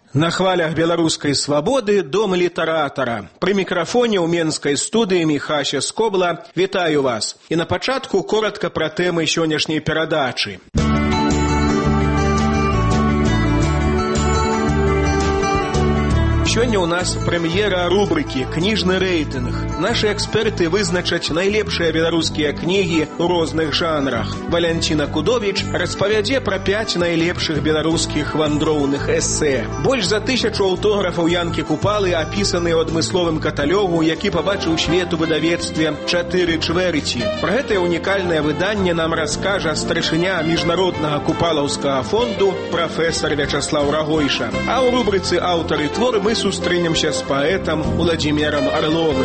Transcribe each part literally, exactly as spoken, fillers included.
На хвалях беларускай свабоды дом літаратара. Пры мікрафоне ў менскай студыі Міхася Скобла вітаю вас. І на пачатку коротка пра тэмы сённяшняй перадачы. Сёння ў нас прэм'ера рубрыкі «Кніжны рэйтынг». Нашы эксперты вызначаць найлепшыя беларускія кнігі ў розных жанрах. Валянціна Кудовіч распавядзе пра пяць найлепшых беларускіх вандроўных эсэ. Больш за тысячу аўтографаў Янкі Купалы апісаны ў адмысловым каталогу, які пабачыў свет у выдавецтве «Чатыры чвэрці». Пра гэтае унікальнае выданне нам раскажа старшыня міжнароднага купалаўскага фонду прафесар Вячаслаў Рагойша. А ў рубрыцы «Аўтары творы» мы сустрэнемся з паэтам Уладзімірам Арловым.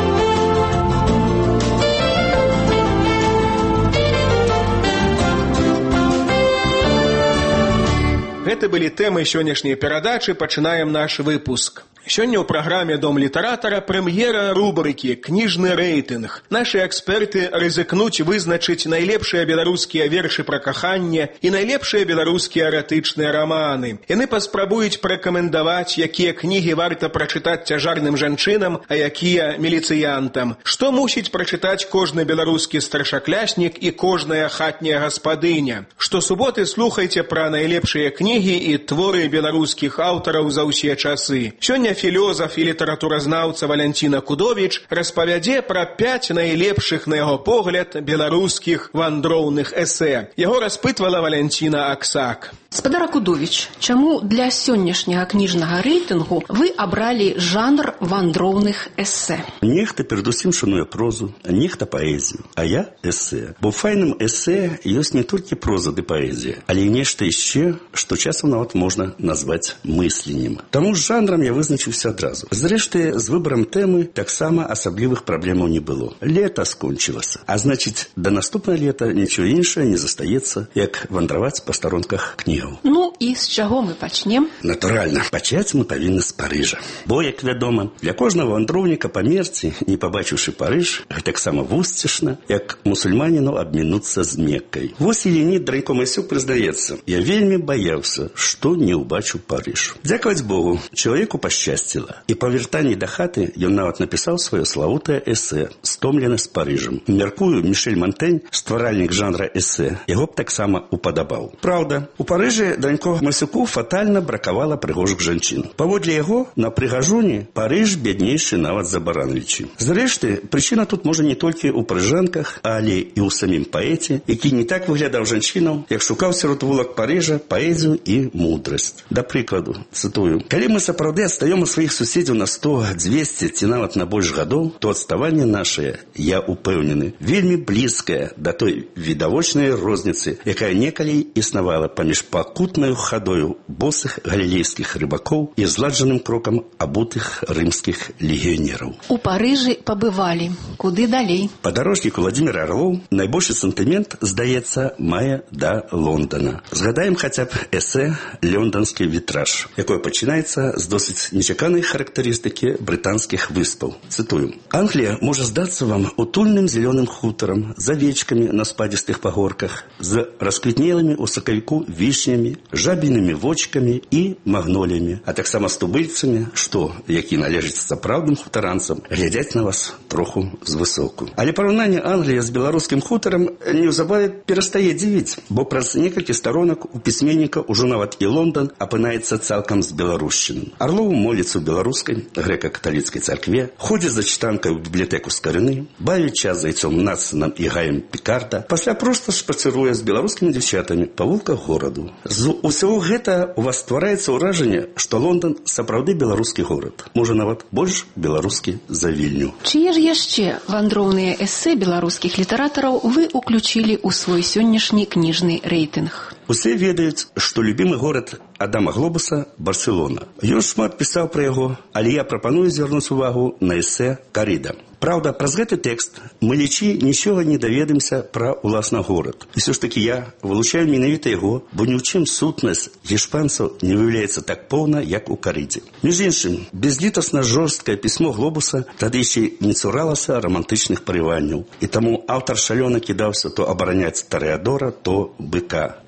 Гэта былі тэмы сённяшняй перадачы, пачынаем наш выпуск. Сёння ў праграме «Дом літаратара» прэм'ера рубрыкі «Кніжны рэйтынг». Нашы эксперты рызыкнуць вызначыць найлепшыя беларускія вершы пра каханне і найлепшыя беларускія эратычныя раманы. Яны паспрабуюць парэкамендаваць, якія кнігі варта прачытаць цяжарным жанчынам, а якія міліцыянтам. Што мусіць прачытаць кожны беларускі старшакляснік і кожная хатняя гаспадыня. Штосуботы слухайце пра найлепшыя кнігі і творы беларускіх аўтараў за ўсе часы. Сёння філёзаф і літаратуразнаўца Валянціна Кудовіч распавядзе пра пяць найлепшых, на яго погляд, беларускіх вандроўных эсэ. Яго распытвала Валянціна Аксак. Спадара Кудовіч, чаму для сённяшняга кніжнага рэйтынгу вы абралі жанр вандроўных эсэ? Нехта перадусім шануе прозу, нехта паэзію, а я эсэ. Бо файным эсэ ёсць не толькі проза ды паэзія, але і нешта яшчэ, што часам нават можна назваць мысленнем. Таму з жанрам я вызначыўся адразу. Зрэшты, з выбарам тэмы таксама асаблівых праблемаў не было. Лета скончылася, а значыць, да наступнае лета нічого іншае не застаецца, як вандраваць па старонках кнігаў. Ну і з чаго мы пачнем? Натуральна, пачаць мы павінны з Парыжа. Бо, як вядома, для кожнага вандроўніка памерці, не пабачыўшы Парыж, гэтаксама вусцішна, як мусульманіну абмінуцца з Меккай. Вось і Леонід Дранько-Масюк прызнаецца: я вельмі баяўся, што не ўбачу Парыж. Дзякаваць Богу, чалавеку пашчасціла. І па вяртанні да хаты ён нават напісаў сваё славутае эсэ «Стомлены з Парыжам». Мяркую, Мішэль Мантэнь, стваральнік жанра эсэ, яго б таксама упадабаў. Праўда, у Парыжы Дранько-Масюку фатальна бракавала прыгожых жанчын. Паводле яго, на прыгажуні Парыж бяднейшы нават за Барановічы. Зрэшты, прычына тут можа не толькі ў парыжанках, але і ў самім паэце, які не так выглядаў жанчынаў, як шукаў сярод вулак Парыжа паэзію і мудрасць. Да прыкладу, цытую: «Калі мы сапраўды адстаём у сваіх суседзяў на сто, дзвесце ці нават на больш гадоў, то адставанне нашае, я упэўнены, вельмі блізкае да той відавочнай розніцы, якая некалі існавала паміж пакутнаю хадою босых галілейскіх рыбакоў і зладжаным крокам абутых рымскіх легіянераў». У Парыжы пабывалі. Куды далей? Падарожнік Уладзімір Арлоў найбольшы сантымент, здаецца, мае да Лондона. Згадаем хаця б эсэ «Лонданскі вітраж», якое пачынаецца з досыць нечаканай характарыстыкі брытанскіх выспаў. Цытую: «Англія можа здацца вам утульным зялёным хутарам, з авечкамі на спадзістых пагорках, з расквітнелымі ў сакавіку вішнямі, жабінымі вочкамі і магноліямі, а таксама з тубыльцамі, што, які належаць сапраўдным хутаранцам, глядзяць на вас троху звысоку». Але параўнанне Англіі з беларускім хутарам неўзабаве перастае дзівіць, бо праз некалькі старонак у пісьменніка ўжо нават і Лондан апынаецца цалкам з беларушчыны. Арлоў моліцца ў беларускай грэка-каталіцкай царкве, ходзіць за чытанкай у бібліятэку Скарыны, бавіць час з айцом Надсонам і Гаем Пікарда, пасля проста шпацыруе з беларускімі дзяўчатамі па вулках гораду. З усяго гэта у вас ствараецца ўражанне, што Лондан сапраўды беларускі горад, можа нават больш беларускі за Вільню. Чые ж яшчэ вандроўныя эсэ беларускіх літаратараў вы уключілі ў свой сённяшні кніжны рэйтынг? Усе ведаюць, што любімы горад Адама Глобуса – Барселона. Ён шмат пісаў пра яго, але я прапаную звярнуць увагу на эсэ «Каріда». Праўда, праз гэты тэкст мы лічы нічога не даведаемся пра ўласна горад. І ўсё ж такі я вылучаю менавіта яго, бо ні ў чым сутнасць гішпанцаў не выяўляецца так поўна, як у «Карідзе». Між іншым, безлітасна жорсткае пісьмо Глобуса тады яшчэ не цуралася романтычных парыванняў. І таму аўтар шалёна кідаўся то абараняць Тарэадора, то быка.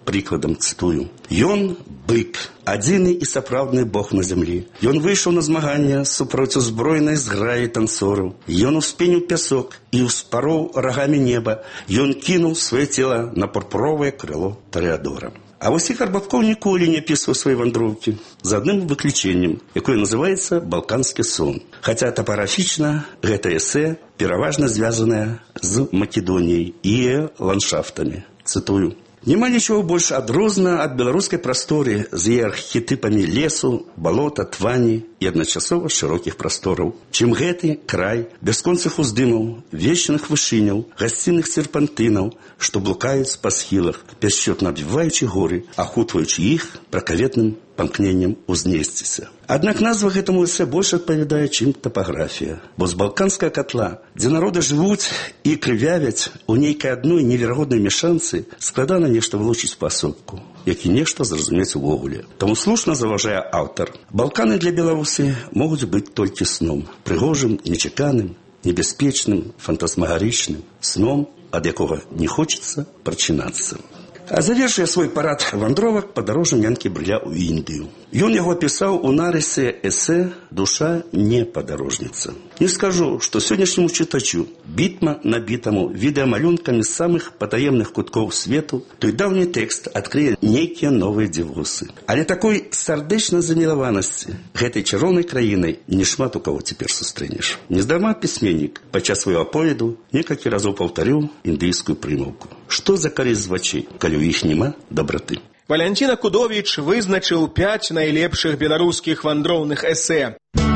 прыкладам, цытую: «Ён бык, адзіны і сапраўдны бог на зямлі. Ён выйшаў на змаганне супроць узброенай зграі танцораў. Ён успеніў пясок і ўспароў рагамі неба. Ён кінуў сваё цела на пурпуровае крыло Тарэадора». А вось Ігар Бабкоў ніколі не апісваў свае вандроўкі, з адным выключэннем, якое называецца «Балканскі сон». Хаця тапаграфічна гэта эсэ пераважна звязанае з Македоніяй і ландшафтамі. Цытую: «Няма нічого больш адрозна ад беларускай прасторы з яе архетыпамі лесу, балота, твані і адначасова шырокіх прастораў, чым гэты край бясконцых уздымаў, вечных вышыняў, гасцінных серпантынаў, што блукаюць па схілах, бясчотна абвіваючы горы, ахутваючы іх пракаветным памкненнем узнесціся». Аднак назва гэтаму эсэ больш адпавядае, чым тапаграфія. Бо з балканскага катла, дзе народы жывуць і крывявяць у нейкай адной неверагоднай мяшанцы, складана нешта вылучыць паасобку, як і нешта зразумець увогуле. Таму слушна заўважае аўтар: Балканы для беларусы могуць быць толькі сном, прыгожым, нечаканым, небяспечным, фантасмагарычным, сном, ад якога не хочацца прачынацца. А завершуе свой парад вандровак падарожжам Янкі Брыля ў Індыю. Ён яго апісаў у нарысе эсэ «Душа не падарожніца». Не скажу, што сённяшняму чытачу, бітма набітаму відэамалюнкамі з самых патаемных куткоў свету, той даўні тэкст адкрые нейкія новыя дзівосы. Але такой сардэчнай замілаванасці гэтай чароўнай краінай нешмат у каго цяпер сустрэнеш. Нездарма пісьменнік падчас свайго аповеду некалькі разоў паўтарыў індыйскую прымаўку: «Што за карысць з вачэй, калі ў іх няма дабраты». Валянціна Кудовіч вызначыў пяць найлепшых беларускіх вандроўных эсэ.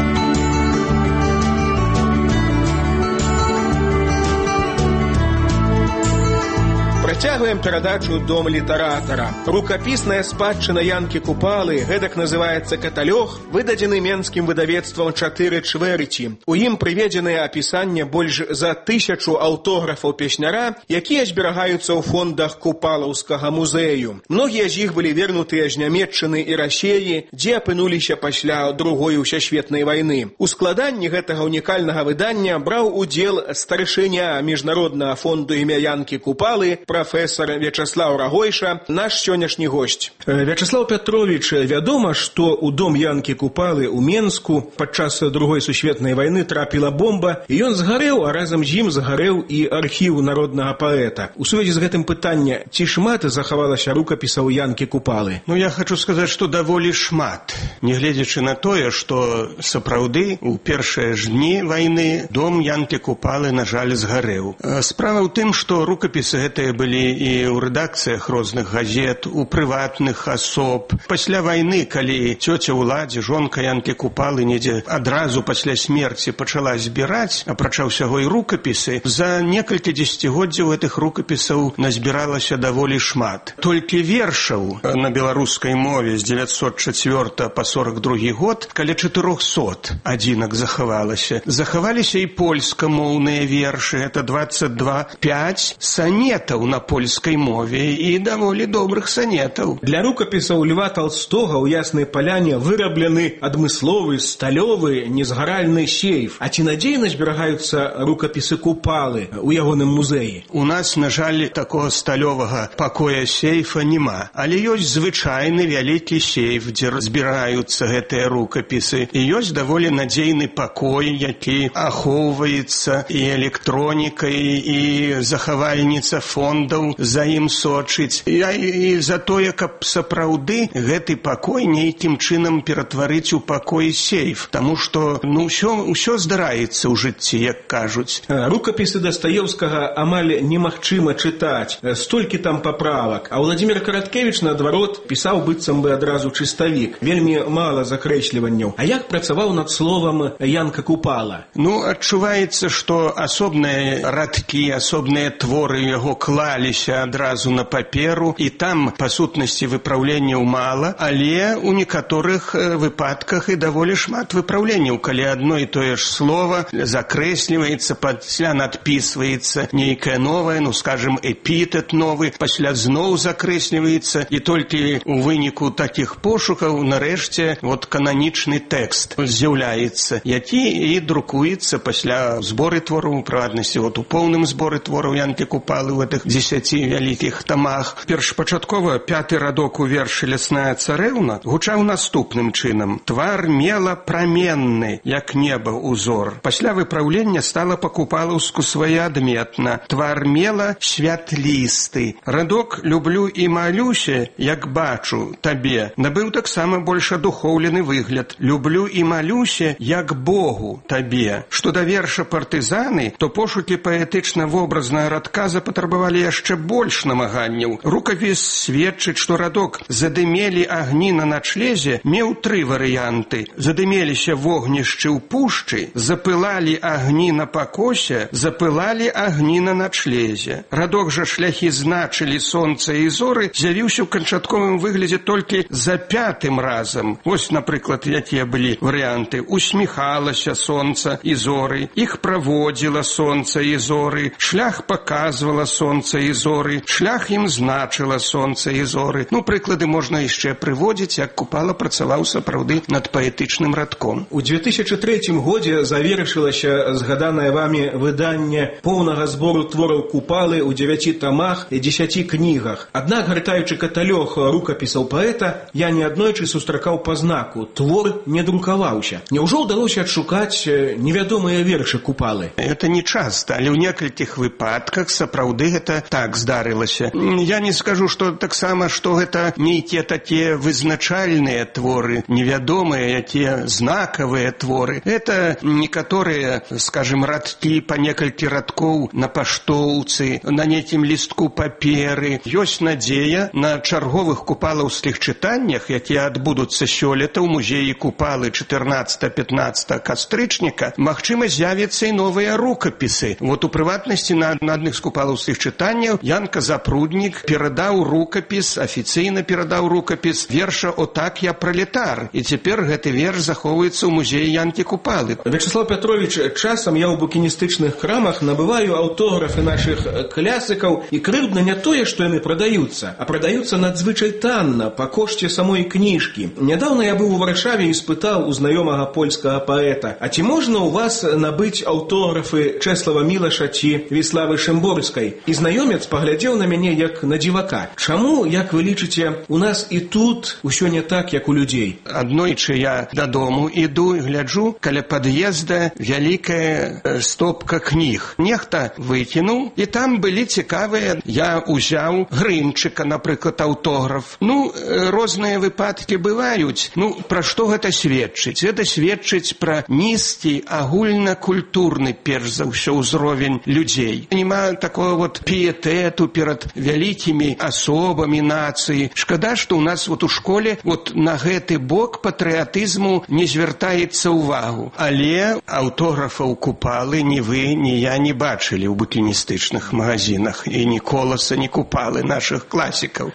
Працягваем перадачу «Дом літаратара». Рукапісная спадчына Янкі Купалы, гэтак называецца каталог, выдадзены менскім выдавецтвам «Чатыры чвэрці». У ім прыведзеныя апісанне больш за тысячу аўтографаў песняра, якія зберагаюцца ў фондах Купалаўскага музею. Многія з іх былі вернутыя з Нямецчыны і Расеі, дзе апынуліся пасля Другой усесветнай вайны. У складанні гэтага унікальнага выдання браў удзел старшыня міжнароднага фонду імя Янкі Купалы, прафесор Вячаслаў Рагойша, наш сённяшні госць. Вячаслаў Пятрович, вядома, што ў дом Янкі Купалы ў Менску падчас Другой сусветнай вайны трапіла бомба, і ён згарэў, а разам з ім згарэў і архіў народнага паэта. У сувязі з гэтым пытанне: ці шмат захавалася рукапісаў Янкі Купалы? Ну, я хочу сказаць, што даволі шмат. Нягледзячы на тое, што сапраўды у першыя ж дні вайны дом Янкі Купалы, на жаль, згарэў. Справа ў тым, што рукапісы гэтыя былі і ў рэдакцыях розных газет, у прыватных асоб. Пасля вайны, калі цёця ўладзе, жонка Янкі Купалы, недзе адразу пасля смерці пачала збіраць, апрача ўсяго і рукапісы, за некалькі дзесяцігоддзяў гэтых рукапісаў назбіралася даволі шмат. Толькі вершаў на беларускай мове з дзевяцьсот чацвёртага па сорак другі год каля чатырохсот адзінак захавалася. Захаваліся і польскамоўныя вершы, гэта дваццаць два, пяць санетаў на польскай мове і даволі добрых санетаў. Для рукапісаў Льва Толстога ў Яснай Паляне выраблены адмысловы, сталёвы, незгаральны сейф. А ці надзейна зберагаюцца рукапісы Купалы ў ягоным музеі? У нас, на жаль, такога сталёвага пакоя сейфа няма. Але ёсць звычайны вялікі сейф, дзе збіраюцца гэтыя рукапісы. І ёсць даволі надзейны пакой, які ахоўваецца і электронікай, і захавальніца фондаў за ім сочыць. І, і за тое, каб сапраўды гэты пакой нейкім чынам ператварыць у пакой сейф. Таму што, ну, ўсё, ўсё здараецца ў жыцці, як кажуць. Рукапісы Дастаеўскага амаль немагчыма чытаць. Столькі там паправак. А Владзімір Караткевіч, наадварот, пісаў быццам бы адразу чыставік. Вельмі мала закрэсліванняў. А як працаваў над словам Янка Купала? Ну, адчуваецца, што асобныя радкі, асобныя творы яго клаліся адразу на паперу, і там, па сутнасці, выпраўленняў мала, але у некаторых выпадках і даволі шмат выпраўленняў, калі адно і тое ж слова закрэсліваецца, пасля надпісваецца нейкае новае, ну, скажем, эпітэт новы, пасля зноў закрэсліваецца, і толькі у выніку такіх пошукаў, нарэшце, вот кананічны тэкст з'яўляецца, які і друкуецца пасля зборы твораў, у прыватнасці, вот у поўным зборы твораў Янкі Купалы ў гэтых дзесяць дзесяці вялікіх тамах. Першапачаткова пяты радок у вершы «Лясная царэўна» гучаў наступным чынам. Твар мела праменны, як неба ўзор. Пасля выпраўлення стала па-купалаўску своеадметна. Твар мела святлісты. Радок «Люблю і малюся, як бачу табе» набыў таксама больш адухоўлены выгляд. «Люблю і малюся, як Богу табе». Што да верша «Партызаны», то пошукі паэтычна-вобразнага радка запатрабавалі яшчэ больш намаганняў. Рукапіс сведчыць, што радок «Задымелі агні на начлезе» меў тры варыянты. Задымеліся вогнішчы ў пушчы, запылалі агні на пакосе, запылалі агні на начлезе. Радок жа «Шляхі значылі сонца і зоры» з'явіўся ў канчатковым выглядзе толькі за пятым разам. Вось, напрыклад, якія былі варыянты. Усміхалася сонца і зоры, іх праводзіла сонца і зоры, шлях паказвала сонца і зоры, шлях ім значыла сонца і зоры. Ну, прыклады можна яшчэ прыводзіць, як Купала працаваў сапраўды над паэтычным радком. У две тысячи третьем годзе завершылася згаданае вамі выданне поўнага збору твораў Купалы ў дзевяці тамах і дзесяці кнігах. Аднак, гартаючы каталог рукапісаў паэта, я неаднойчы сустракаў па знаку «Твор не друкаваўся». Няўжо ўдалося адшукаць невядомыя вершы Купалы? Это не часта, але ў некалькіх выпадках сапраўды гэта так здарылася. Я не скажу, што таксама, што гэта нейкія такія вызначальныя творы, невядомыя, якія знакавыя творы. Это некаторыя, скажем, радкі па некалькі радкоў на паштоўцы, на нейкім лістку паперы. Ёсць надзея на чарговых купалаўскіх чытаннях, якія адбудуцца сёлета ў музеі Купалы чатырнаццатага-пятнаццатага кастрычніка, магчыма, з'явяцца і новыя рукапісы. Вот у прыватнасці на, на адных з купалаўскіх чытанняў Янка Запруднік перадаў рукапіс, афіцыйна перадаў рукапіс верша «О так я пролетар». І цяпер гэты верш захоўваецца ў музеі Янкі Купалы. Вячеслав Петрович, часам я ў букіністычных крамах набываю аўтографы нашых клясыкаў, і крыўдна не тое, што яны прадаюцца, а прадаюцца надзвычай танна, па кошце самой кніжкі. Нядаўна я быў у Варшаве і спытаў у знаёмага польскага паэта: а ці можна ў вас набыць аўтографы Чэслава Мілаша ці Віславы Шымборскай? І знаёмец паглядзеў на мяне як на дзівака. Чаму, як вы лічыце, у нас і тут усё не так, як у людзей? Аднойчы я дадому іду і гляджу, каля пад'езда вялікая стопка кніг. Нехта выкінуў, і там былі цікавыя. Я узяў Грынчыка, напрыклад, аўтограф. Ну, розныя выпадкі бываюць. Ну, пра што гэта сведчыць? Гэта сведчыць пра нізкі агульнакультурны, перш за ўсё, узровень людзей. Нема такого вот піетэту перад вялікімі асобамі нацыі. Шкада, што ў нас вот у школе вот на гэты бок патрыятызму не звяртаецца ўвагу. Але аўтографаў Купалы ні вы, ні я не бачылі ў букіністычных магазинах, і ні Коласа, ні Купалы, нашых класікаў.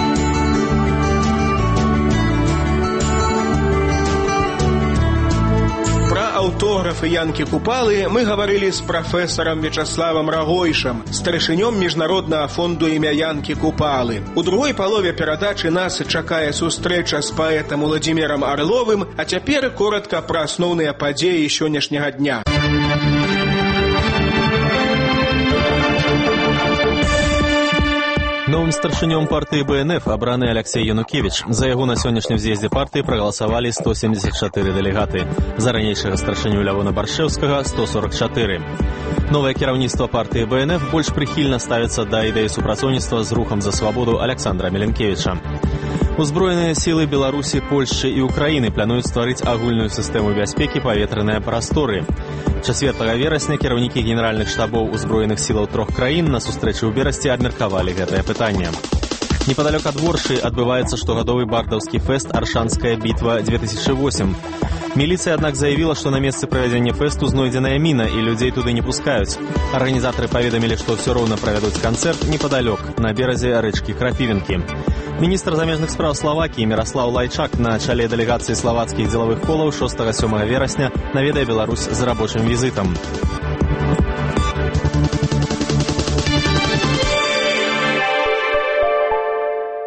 Аўтографы Янкі Купалы мы гаварылі з прафесарам Вячаславам Рагойшам, старшынём міжнароднага фонду імя Янкі Купалы. У другой палове перадачы нас чакае сустрэча з паэтам Уладзімірам Арловым, а цяпер коратка пра асноўныя падзеі сённяшняга дня. Новым старшынём партыі Бэ Эн Эф абраны Алексей Янукевич. За яго на сённяшнім з'ездзе партыі прагаласавалі сто семьдесят чатыры дэлегаты. За ранейшага старшыню Лявона Баршэўскага сто сорок чатыры. Новае кіраўніцтва партыі Бэ Эн Эф больш прыхільна ставіцца да ідэі супрацоўніцтва з рухам за свабоду Александра Меленкевіча. Узброеныя сілы Беларусі, Польшчы і Украіны плануюць стварыць агульную сістэму бяспекі паветраныя прасторы. Чацвёртага верасня кіраўнікі генеральных штабоў узброеных сілаў трох краін на сустрэчы ў берасці абмеркавалі гэтае пытанне. Непадалёк ад Воршы адбываецца штогадовы бардаўскі фэст «Аршанская бітва две тысячи восемь». Міліцыя, аднак, заявіла, што на месцы правядзення фэсту знойдзеная міна і людзей туды не пускаюць. Арганізатары паведамілі, што ўсё роўна правядуць канцэрт непадалёк, на беразе рэчкі Крапівінкі. Міністр замежных спраў Славакіі Міраслаў Лайчак на чале дэлегацыі славацкіх дзелавых колаў шостага-сёмага верасня наведае Беларусь з рабочым візітам. Прэмія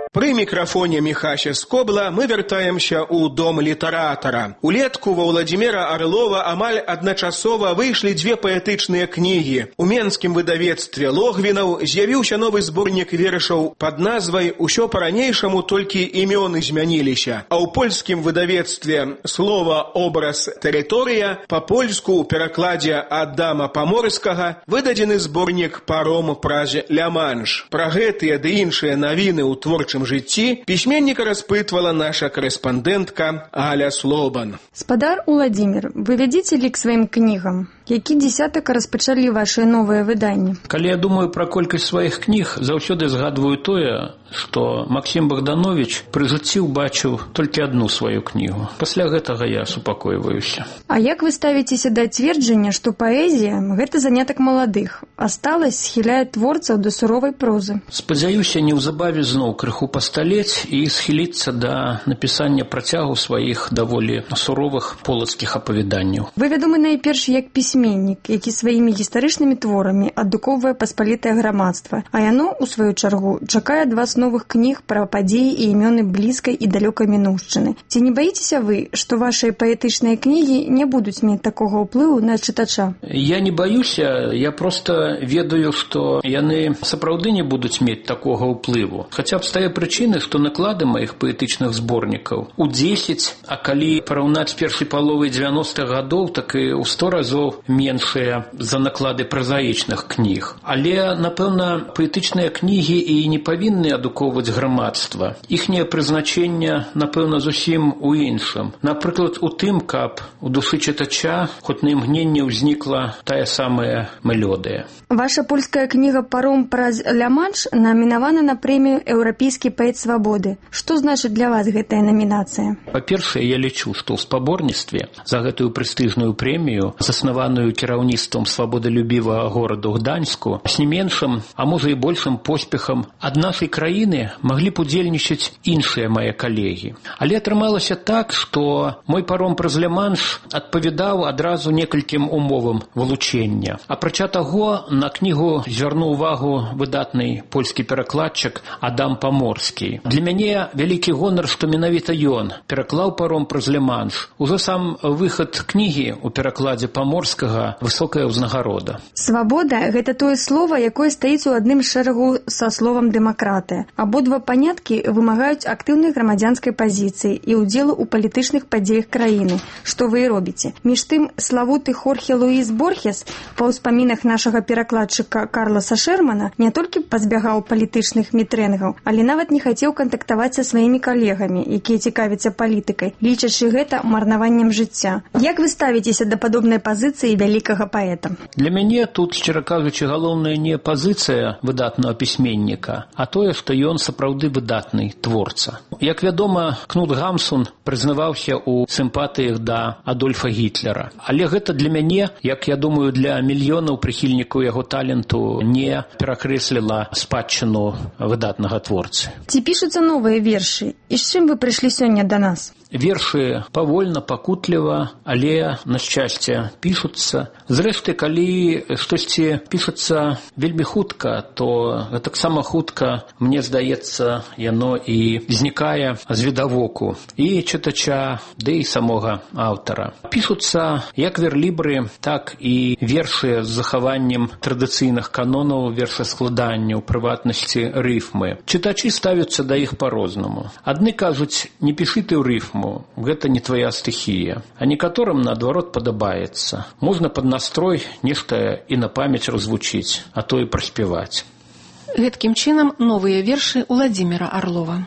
мікрафоне Міхася Скобла мы вяртаемся ў дом літаратара. Улетку ва Владзіміра Арлова амаль адначасова выйшлі дзве паэтычныя кнігі. У менскім выдавецтве Логвінаў з'явіўся новы зборнік вершаў пад назвай «Усё па-ранейшаму, толькі імёны змяніліся», а ў польскім выдавецтве «Слова, образ, тэрыторыя» па-польску ў перакладзе Адама Паморскага выдадзены зборнік «Паром праз Ля-Манш». Пра гэтыя ды іншыя навіны ў творчым жыцці пісьменніка распытвала наша корэспандэнтка Галя Слобан. Спадар Уладзімір, вы вядзіце лік сваім кнігам? Які дзесятак распачалі вашыя новыя выданні? Калі я думаю пра колькасць сваіх кніг, заўсёды згадваю тое, што Максім Богданович пры жыцці ўбачыў толькі адну сваю кнігу. Пасля гэтага я супакойваюся. А як вы ставіцеся да цверджання, што паэзія – гэта занятак маладых, а сталасць схіляе творцаў да суровай прозы? Спадзяюся, неўзабаве зноў крыху пасталець і схіліцца да напісання працягу сваіх даволі суровых полацкіх апавяданняў. Вы вядомы найперш як пісьменнік, які сваімі гістарычнымі творамі адукоўвае паспалітае грамадства, а яно, у сваю чаргу, чакае ад вас новых кніг пра падзеі і імёны блізкай і далёкай мінуўшчыны. Ці не баіцеся вы, што вашыя паэтычныя кнігі не будуць мець такога ўплыву на чытача? Я не баюся, я проста ведаю, што яны сапраўды не будуць мець такога ўплыву. Хаця б з тае прычыны, што наклады маіх паэтычных зборнікаў у дзесяць, а калі параўнаць з першай паловай дзевяностых гадоў, так і ў сто разоў меншыя за наклады празаічных кніг. Але, напэўна, паэтычныя кнігі і не павінны адукоўваць грамадства. Іхняе прызначэнне, напэўна, зусім у іншым. Напрыклад, у тым, каб у душы чытача хоць на імгненне ўзнікла тая самая мелодыя. Ваша польская кніга «Паром праз Ля-Манш» намінавана на прэмію «Еўрапейскі паэт свабоды». Што значыць для вас гэтая намінацыя? Па-першае, я лічу, што ў спаборніцтве за гэтую прэстыжную прэмію, заснаваную кіраўніцтвам свабодалюбівага гораду Гданьску, з не меншым, а можа і большым поспехам ад нашай краіны маглі б удзельнічаць іншыя мае калегі. Але атрымалася так, што мой «Паром праз Ля-Манш» адпавядаў адразу некалькім умовам вылучэння. Апрача таго, на кнігу звярнуў увагу выдатны польскі перакладчык Адам Паморскі. Для мяне вялікі гонар, што менавіта ён пераклаў «Паром праз Ля-Манш». Ужо сам выхад кнігі ў перакладзе Паморскага высокая ўзнагарода. Свабода – гэта тое слова, якое стаіць у адным шэрагу са словам «дэмакратыя». Абодва паняткі вымагаюць актыўнай грамадзянскай пазіцыі і ўдзелу ў палітычных падзеях краіны, што вы і робіце. Між тым, славуты Хорхе Луіс Борхес па ўспамінах нашага перакладчыка Карласа Шермана не толькі пазбягаў палітычных мітрэнгаў, але нават не хацеў кантактаваць са сваімі калегамі, якія цікавяцца палітыкай, лічачы гэта марнаваннем жыцця. Як вы ставіцеся да падобнай пазіцыі вялікага паэта? Для мяне тут, шчыра кажучы, галоўная не пазіцыя выдатнага пісьменніка, а тое, што ён сапраўды выдатны творца. Як вядома, Кнут Гамсун прызнаваўся ў сімпатыях да Адольфа Гітлера. Але гэта для мяне, як я думаю, для мільёнаў прыхільнікаў яго таленту не перакрэсліла спадчыну выдатнага творцы. Ці пішуцца новыя вершы? І з чым вы прыйшлі сёння да нас? Вершы павольна, пакутліва, але, на шчасце, пішуцца. Зрэшты, калі штосьці пішацца вельмі хутка, то таксама хутка, мне здаецца, яно і знікае з відавоку і чытача, ды і самога аўтара. Пішуцца як верлібры, так і вершы з захаваннем традыцыйных канонаў вершаскладання, у прыватнасці рыфмы. Чытачы ставяцца да іх па-рознаму. Адны кажуць, не пішы ты ў рыфму, гэта не твоя стыхія. А некаторым, наадварот, падабаецца. Можна пад настрой нешта і на памяць развучыць, а то і праспяваць. Гэткім чынам новыя вершы Уладзіміра Арлова.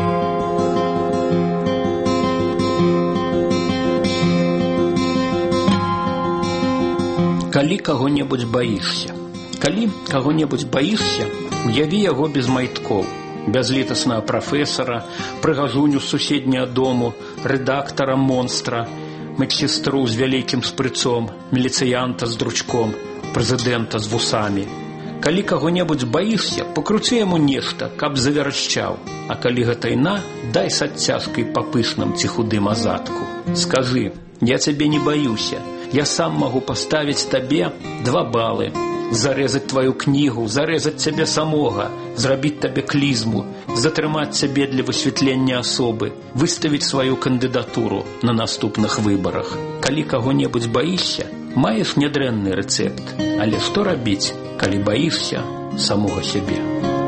Калі каго-небудзь баішся. Калі каго-небудзь баішся, уяві яго без майткоў. Бязлітаснага прафесара, прыгажуню з суседняга дому, рэдактара монстра, медсестру з вялікім шпрыцом, міліцыянта з дручком, прэзідэнта з вусамі. Калі каго-небудзь баішся, пакруці яму нешта, каб заверашчаў. А калі гэта іна, дай с адцяжкай па пышным ці худым азадку. Скажы, я цябе не баюся, я сам магу паставіць табе два балы. зарэзаць твою кнігу, зарэзаць цябе самога, зрабіць табе клізму, затрымаць цябе для высвятлення асобы, выставіць сваю кандыдатуру на наступных выбарах. Калі каго-небудзь баішся, маеш нядрэнны рэцэпт. Але што рабіць, калі баішся самога сябе?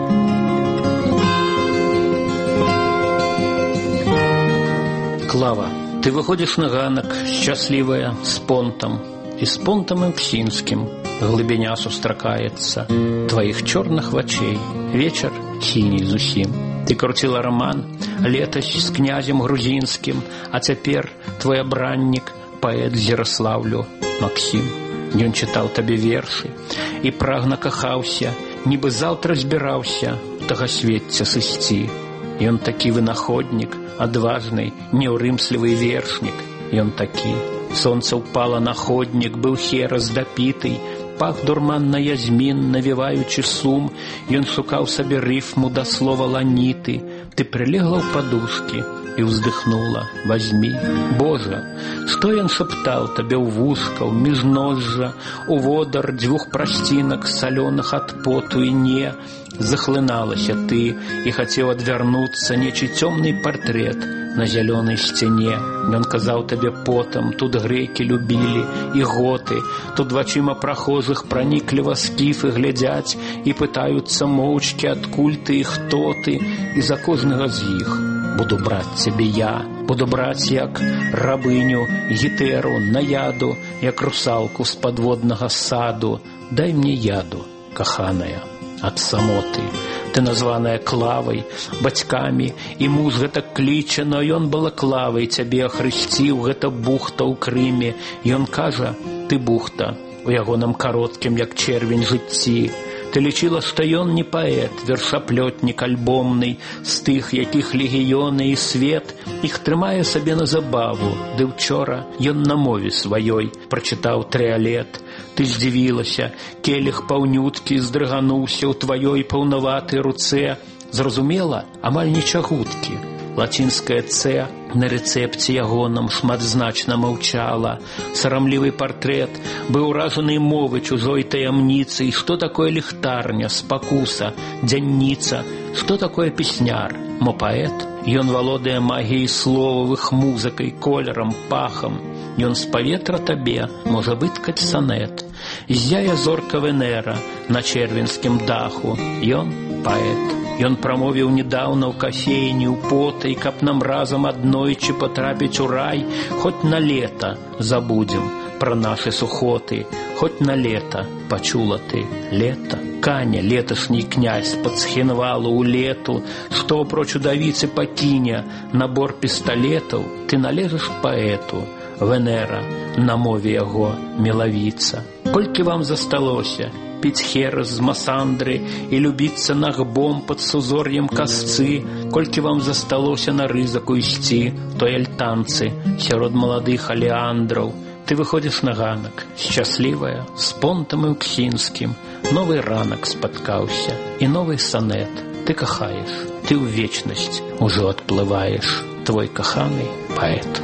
Клава, ты выходишь на ганак, счастливая, с понтом, и с понтом Мксинским глыбіня сустракаецца твоих черных вачей. Вечер синий зусім. Ты крутила роман летась с князем грузинским, а цяпер твой абраннік паэт з Ярославлю Максим. Ён чытаў табе вершы і прагна кахаўся, нібы заўтра збіраўся тагасвецця сысці. Ён такі вынаходнік, адважны, неўрымслівы вершнік. Ён такі. Солнце упало на ходник, был херас допитый, пах дурман на язмин, навеваючи сум. Ён шукаў сабе рифму до слова ланиты. Ты прилегла у подушки и вздыхнула: возьми. Боже, что ён шептал тебе у вушка, у межножжа, у водар дзвюх прасцінак соленых от поту и не. Захлыналася ты и хотел отвернуться нечий темный портрет на зеленой стене. Ён казаў табе потом: тут греки любили и готы, тут вачыма прохожих проникліва скіфы глядзяць и пытаются моўчкі, адкуль ты и хто ты, и за кожнага з іх буду браць цябе я, буду браць як рабыню гітэру на яду, як русалку з подводнага саду. Дай мне яду, каханая, от самоты. Ты названая Клавай бацькамі, і муж гэта кліча, но ён балаклавай цябе ахрысціў, гэта бухта ў Крыме. Ён кажа: ты бухта у ягоным кароткім, як червень жыцці. Ты лічыла, што ён не паэт, вершаплётнік альбомны, з тых, якіх легіёны і свет іх трымае сабе на забаву. Ды ўчора ён на мове сваёй прачытаў трыалет. Ты здзівілася, келіх паўнюткі здрыгануўся ў тваёй паўнаватай руцэ. Зразумела, амаль не чагуткі. Лацінскае «Ц» на рэцэпце ягоным шматзначна маўчала. Сарамлівы партрэт быў уражаны мовы чужой таямніцай. Што такое ліхтарня, спакуса, дзянніца? Што такое песняр? Мо паэт? Ён валодае магіяй словавых, музыкай, колерам, пахам. Ён з паветра табе можа выткаць санет. Зяе зорка Венера на чэрвенскім даху. Ён паэт. Ён прамовіў недаўна ў кафейні ў потай, каб нам разам аднойчы патрапіць у рай. Хоць на лета забудзем пра нашы сухоты, хоць на лета пачула ты лета. Каня, леташні князь пад схенвалу ў лету, што апроч удавіцы пакіне набор пісталетаў. Ты належыш паэту Венера, на мове яго мелавіца. Колькі вам засталося піць херес з масандры і любіцца нагбом пад сузор'ем касцы? Колькі вам засталося на рызыку ісці той альтанцы сярод маладых алеандраў? Ты выходзіш на ганак, шчаслівая, з понтам Мксінскім. Новы ранак спаткаўся і новы санет. Ты кахаеш, ты ў вечнасць ужо адплываеш. Твой каханы паэт.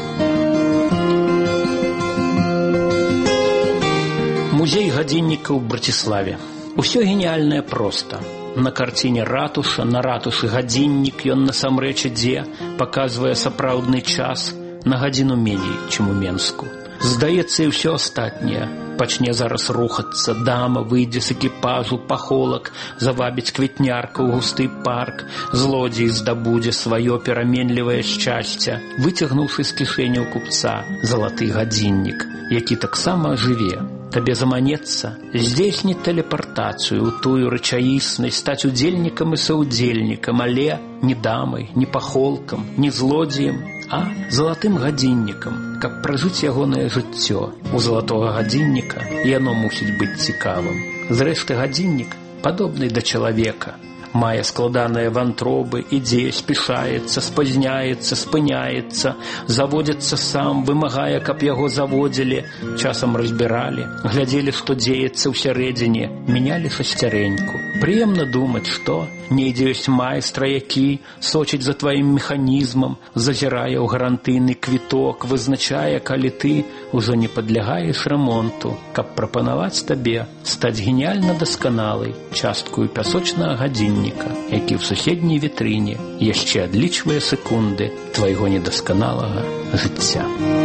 Музей гадзінніка ў Браціславе. Усё геніяльнае проста. На карціне ратуша, на ратушы гадзіннік, ён насамрэч ідзе, паказвае сапраўдны час на гадзіну меней, чым у Менску. Здаецца, і ўсё астатняе пачне зараз рухацца. Дама выйдзе з экіпажу па холак, завабіць квітнярка ў густы парк. Злодзей здабудзе сваё пераменлівае шчасце, выцягнуўшы з кішэняў купца залаты гадзіннік, які таксама ажыве. Табе заманецца здзейсніць тэлепартацыю ў тую рэчаіснасць, стаць удзельнікам і саўдзельнікам, але не дамай, не пахолкам, не злодзеем, а залатым гадзіннікам, каб пражыць ягонае жыццё. У залатога гадзінніка яно мусіць быць цікавым. Зрэшты, гадзіннік падобны да чалавека, мае складаныя вантробы, ідзе, спішаецца, спазняецца, спыняецца, заводзіцца сам, вымагае, каб яго заводзілі, часам разбіралі, глядзелі, што дзеецца ўсярэдзіне, мянялі шасцярэньку. Прыемна думаць, што недзе ёсць майстра, які сочыць за тваім механізмам, зазірае ў гарантыйны квіток, вызначае, калі ты ўжо не падлягаеш рамонту, каб прапанаваць табе стаць геніяльна дасканалай часткаю пясочнага гадзінніка, які ў суседняй вітрыне яшчэ адлічвае секунды твайго недасканалага жыцця.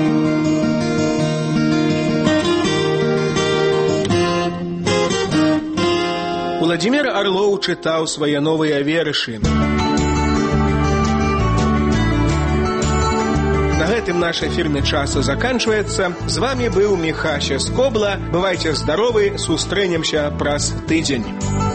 Уладзімір Арлоў чытаў свае новыя вершы. На гэтым наш эфірны час заканчваецца. З вами быў Міхася Скобла. Бывайце здаровы, сустрэнемся праз тыдзень.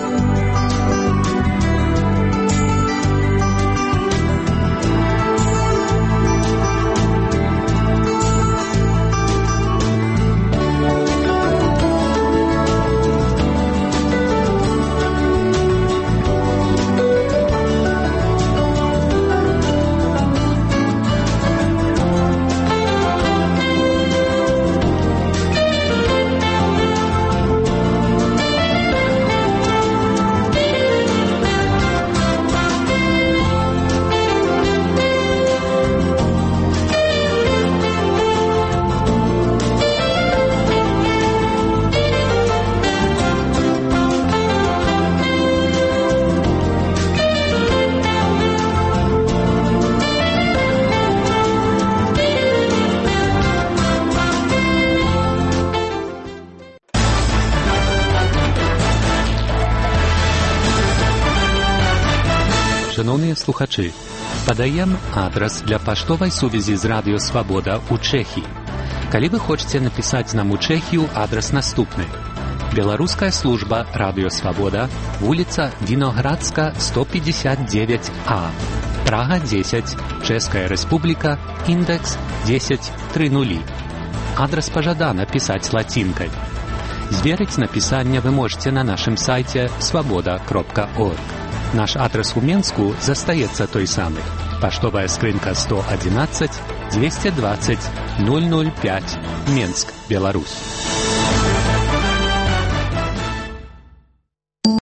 Шановні слухачі, подаємо адрес для поштової сувязі з Радіо Свобода у Чехії. Коли ви хочете написати нам у Чехію, адрес наступний. Белорусская служба Радио Свобода, улица Виноградска, сто пятьдесят девять А, Прага десять, Чешская Республика, индекс десять тридцать. Адрес пожадано писать латинкой. Зверить написание вы можете на нашем сайте свобода точка орг. Наш адрес у Менску застаецца той самый. Поштовая скрынка сто одиннадцать двести двадцать ноль ноль пять, Менск, Беларусь.